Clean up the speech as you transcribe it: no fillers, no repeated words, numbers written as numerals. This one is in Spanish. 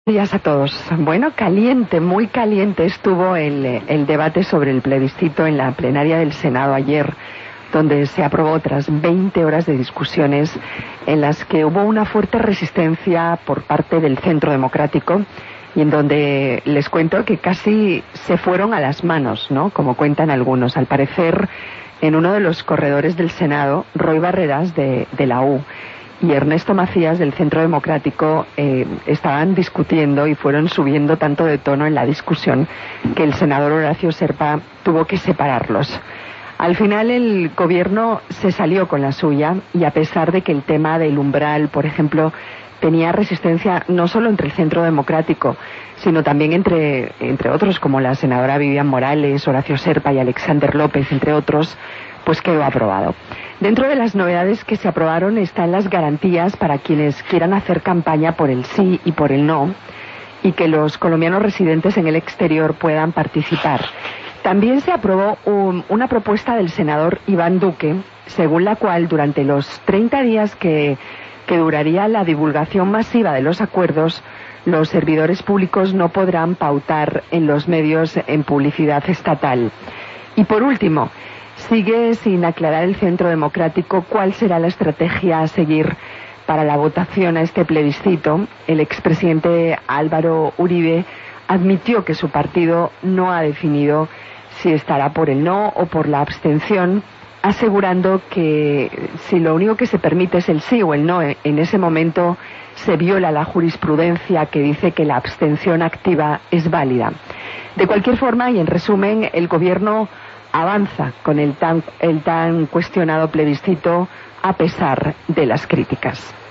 Buenos días a todos. Bueno, caliente, muy caliente estuvo el debate sobre el plebiscito en la plenaria del Senado ayer, donde se aprobó tras 20 horas de discusiones en las que hubo una fuerte resistencia por parte del Centro Democrático y en donde les cuento que casi se fueron a las manos, ¿no? Como cuentan algunos. Al parecer, en uno de los corredores del Senado, Roy Barreras de la U y Ernesto Macías del Centro Democrático estaban discutiendo y fueron subiendo tanto de tono en la discusión que el senador Horacio Serpa tuvo que separarlos. Al final el gobierno se salió con la suya y a pesar de que el tema del umbral, por ejemplo, tenía resistencia no solo entre el Centro Democrático, sino también entre otros como la senadora Vivian Morales, Horacio Serpa y Alexander López, entre otros, pues quedó aprobado. Dentro de las novedades que se aprobaron están las garantías para quienes quieran hacer campaña por el sí y por el no, y que los colombianos residentes en el exterior puedan participar. También se aprobó una propuesta del senador Iván Duque, según la cual durante los 30 días que duraría la divulgación masiva de los acuerdos, los servidores públicos no podrán pautar en los medios en publicidad estatal. Y por último, sigue sin aclarar el Centro Democrático cuál será la estrategia a seguir para la votación a este plebiscito. El expresidente Álvaro Uribe admitió que su partido no ha definido si estará por el no o por la abstención, asegurando que si lo único que se permite es el sí o el no, en ese momento se viola la jurisprudencia que dice que la abstención activa es válida. De cualquier forma, y en resumen, el gobierno avanza con el tan cuestionado plebiscito a pesar de las críticas.